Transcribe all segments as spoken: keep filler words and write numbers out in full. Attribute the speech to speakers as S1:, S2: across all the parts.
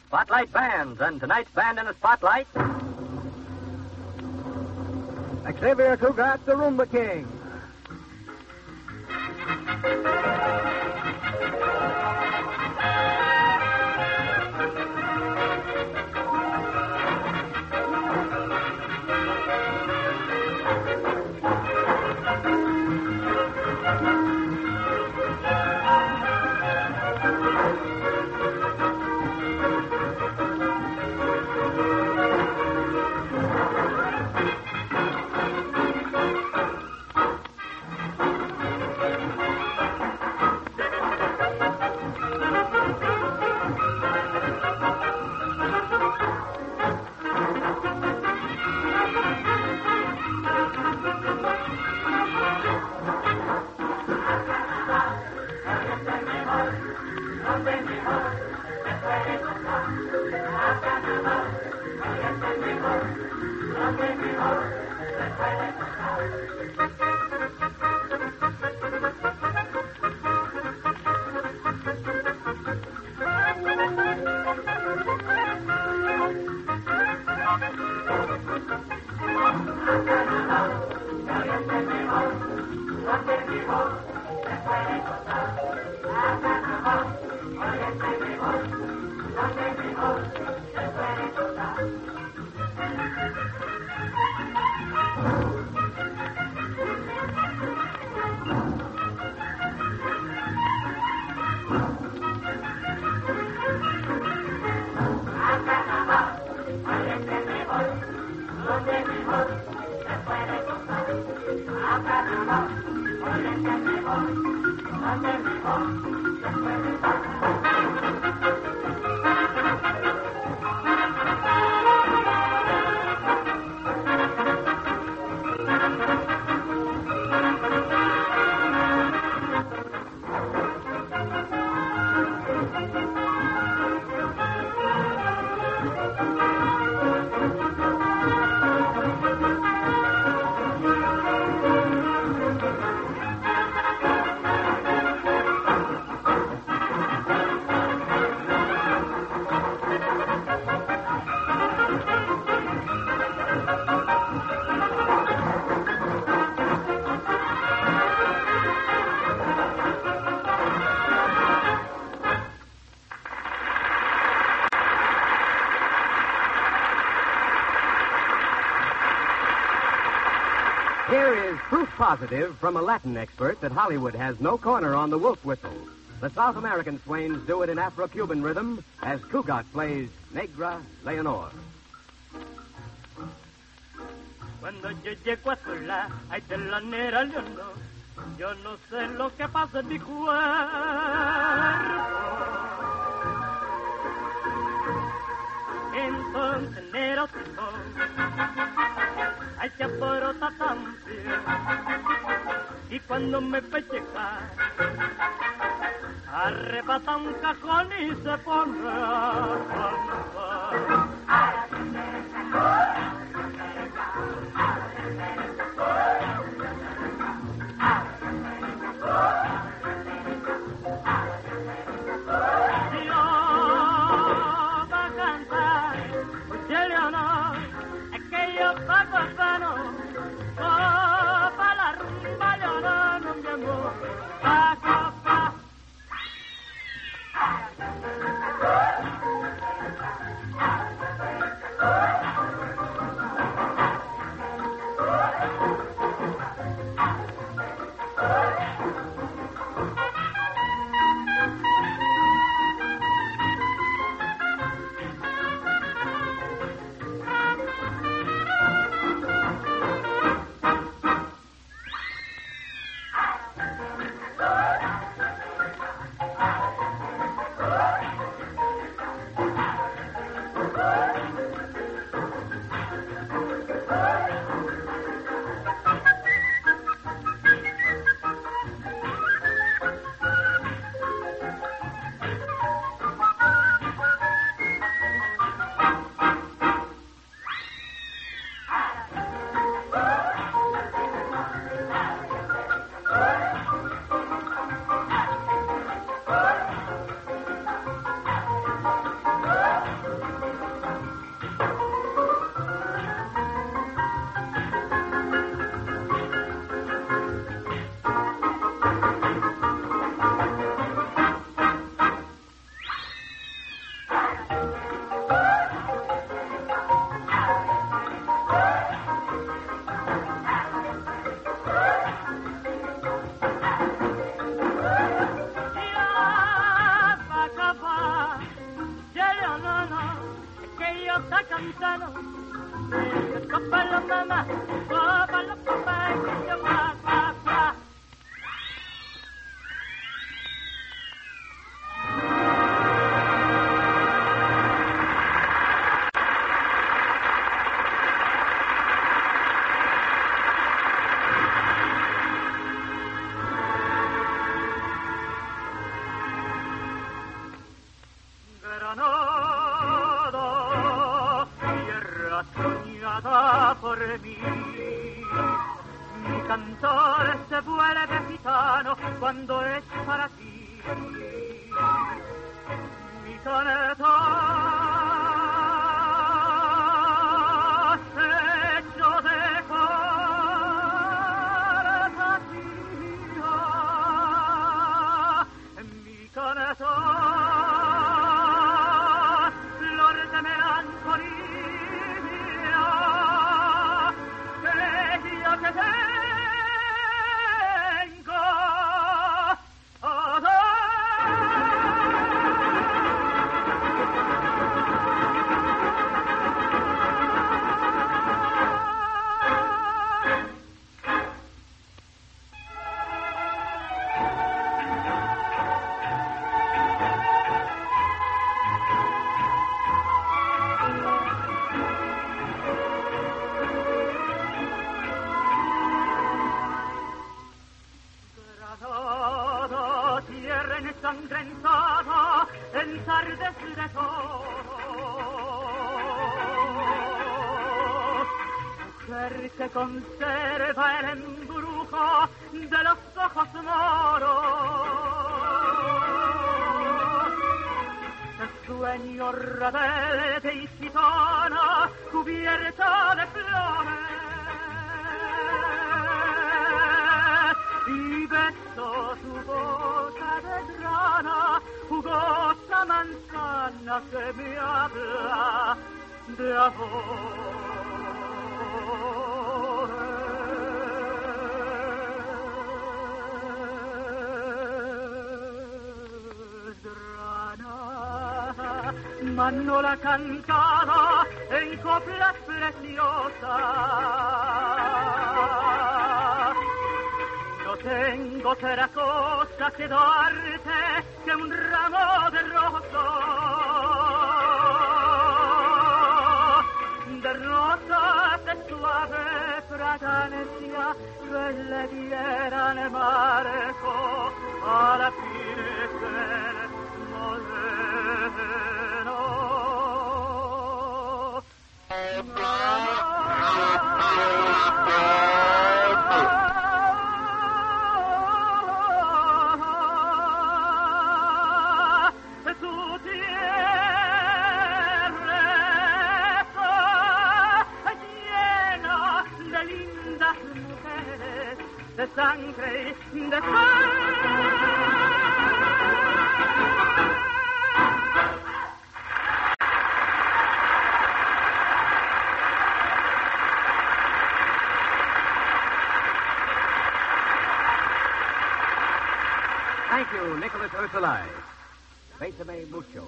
S1: Spotlight Bands, and tonight's band in the spotlight...
S2: Xavier Cugat, the Roomba King.
S3: Here is proof positive from a Latin expert that Hollywood has no corner on the wolf whistle. The South American swains do it in Afro-Cuban rhythm as Cugat plays Negra Leonor.
S4: Cuando yo llego a sola, ay de la nera Leonor, yo no sé lo que pasa en mi cuerpo. Entonces nero ay se aporota tan bien, y cuando me pelleja, arrebata un cajón y se pone a cantar. está cantando. Copa la mamá, copa la papá, y yo pa, pa, pa. Por mí, mi cantor se vuelve gitano cuando es para ti. Mi cantor hecho de fantasía, mi cantor flor de melancolía. Que tengo ensangrentada, entardecer de todo. Mujer que conserva el embrujo de los ojos moros. El sueño rebelde y gitana, cubierta de flores. Y beso tu boca de grana, jugosa manzana que me habla de amor. Grana, manola cantada en coplas preciosas. No tengo otra cosa que darte que un ramo de rosas, de rosas de suave fragancia que le dieran marco a la virgen moreno. De sangre, de
S3: Thank you, Nicholas Ursulai. Bésame mucho.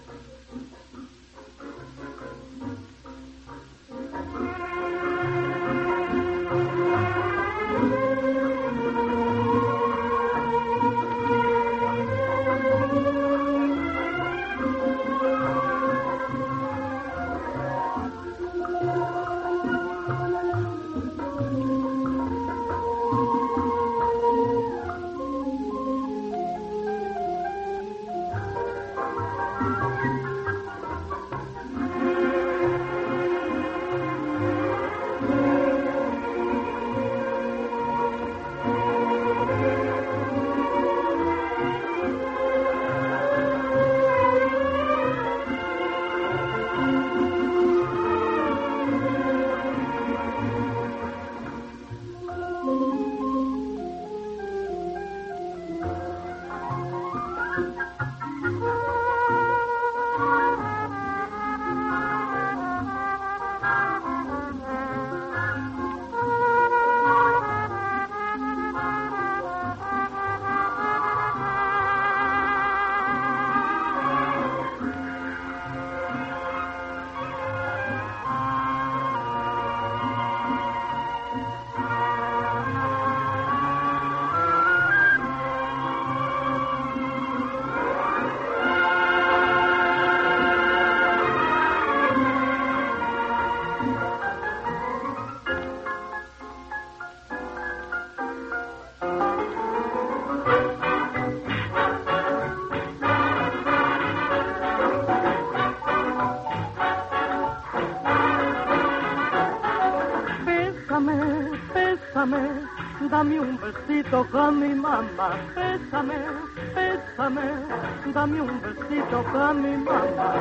S4: Bésame, dame un besito con mi mamá. Bésame, bésame, dame un besito con mi mamá.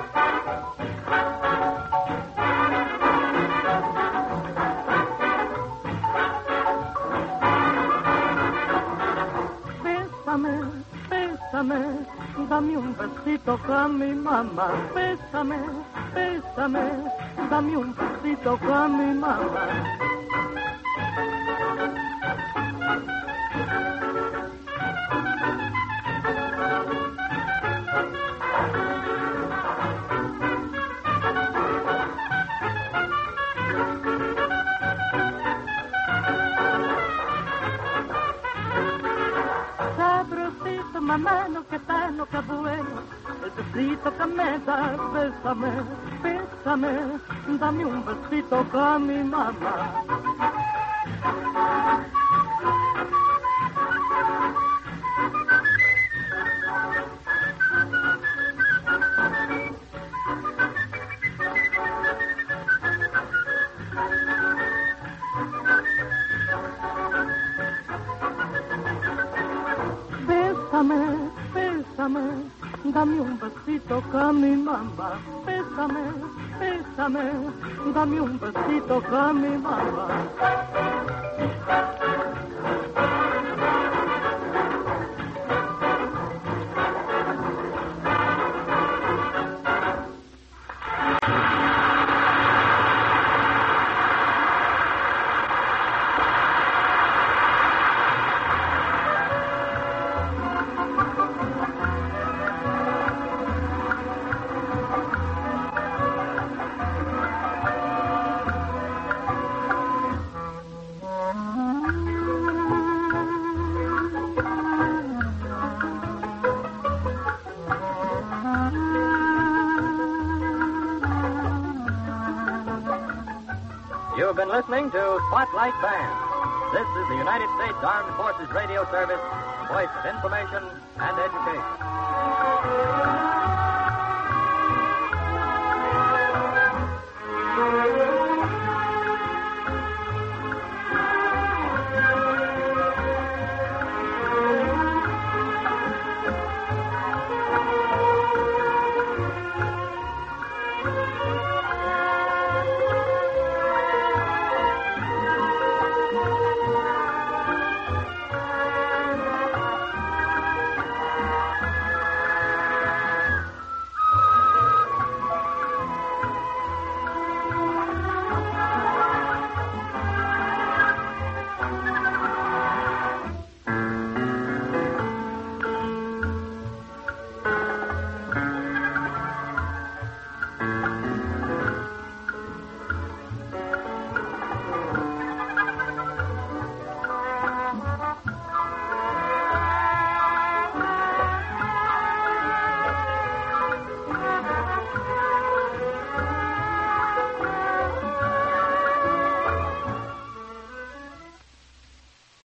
S4: Bésame, bésame, dame un besito con mi mamá. Bésame, bésame, dame un besito con mi mamá. Sabrosito, mamano, que sano, que bueno, el besito que me das, bésame, bésame, dame un besito con mi mamá. Bésame, bésame, dame un besito con mi mamá. Bésame, bésame, dame un besito con mi mamá.
S1: You've been listening to Spotlight Band. This is the United States Armed Forces Radio Service, voice of information and education.